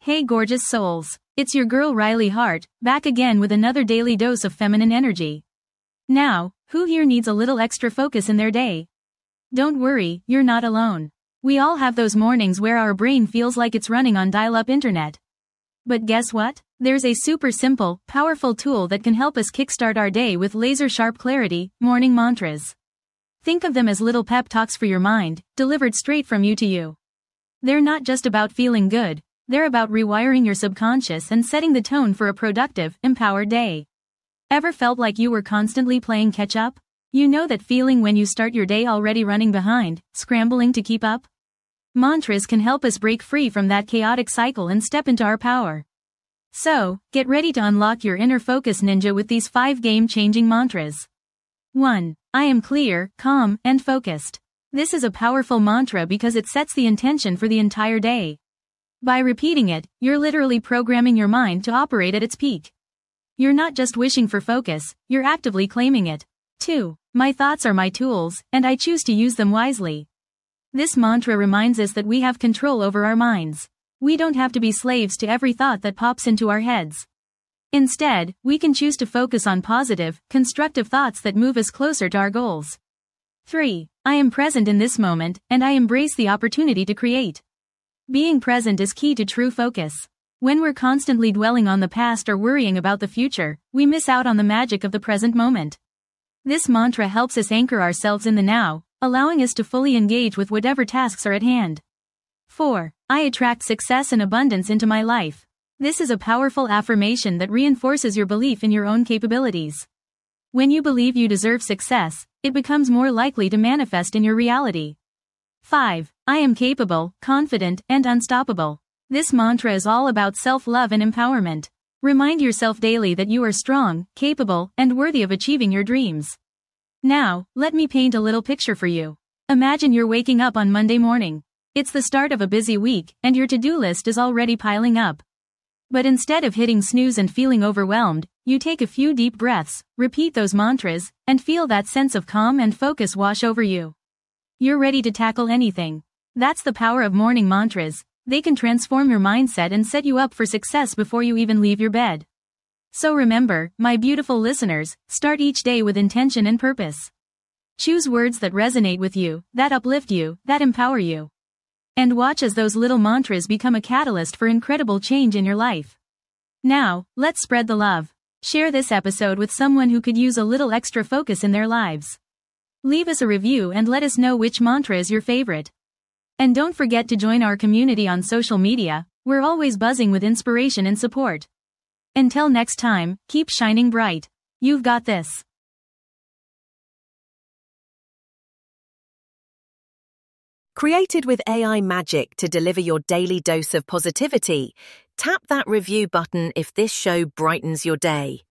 Hey gorgeous souls, it's your girl Riley Hart, back again with another daily dose of feminine energy. Now, who here needs a little extra focus in their day? Don't worry, you're not alone. We all have those mornings where our brain feels like it's running on dial-up internet. But guess what? There's a super simple, powerful tool that can help us kickstart our day with laser-sharp clarity: morning mantras. Think of them as little pep talks for your mind, delivered straight from you to you. They're not just about feeling good. They're about rewiring your subconscious and setting the tone for a productive, empowered day. Ever felt like you were constantly playing catch-up? You know that feeling when you start your day already running behind, scrambling to keep up? Mantras can help us break free from that chaotic cycle and step into our power. So, get ready to unlock your inner focus ninja with these 5 game-changing mantras. 1. I am clear, calm, and focused. This is a powerful mantra because it sets the intention for the entire day. By repeating it, you're literally programming your mind to operate at its peak. You're not just wishing for focus, you're actively claiming it. 2. My thoughts are my tools, and I choose to use them wisely. This mantra reminds us that we have control over our minds. We don't have to be slaves to every thought that pops into our heads. Instead, we can choose to focus on positive, constructive thoughts that move us closer to our goals. 3. I am present in this moment, and I embrace the opportunity to create. Being present is key to true focus. When we're constantly dwelling on the past or worrying about the future, we miss out on the magic of the present moment. This mantra helps us anchor ourselves in the now, allowing us to fully engage with whatever tasks are at hand. 4. I attract success and abundance into my life. This is a powerful affirmation that reinforces your belief in your own capabilities. When you believe you deserve success, it becomes more likely to manifest in your reality. 5. I am capable, confident, and unstoppable. This mantra is all about self-love and empowerment. Remind yourself daily that you are strong, capable, and worthy of achieving your dreams. Now, let me paint a little picture for you. Imagine you're waking up on Monday morning. It's the start of a busy week, and your to-do list is already piling up. But instead of hitting snooze and feeling overwhelmed, you take a few deep breaths, repeat those mantras, and feel that sense of calm and focus wash over you. You're ready to tackle anything. That's the power of morning mantras. They can transform your mindset and set you up for success before you even leave your bed. So remember, my beautiful listeners, start each day with intention and purpose. Choose words that resonate with you, that uplift you, that empower you. And watch as those little mantras become a catalyst for incredible change in your life. Now, let's spread the love. Share this episode with someone who could use a little extra focus in their lives. Leave us a review and let us know which mantra is your favorite. And don't forget to join our community on social media. We're always buzzing with inspiration and support. Until next time, keep shining bright. You've got this. Created with AI magic to deliver your daily dose of positivity, tap that review button if this show brightens your day.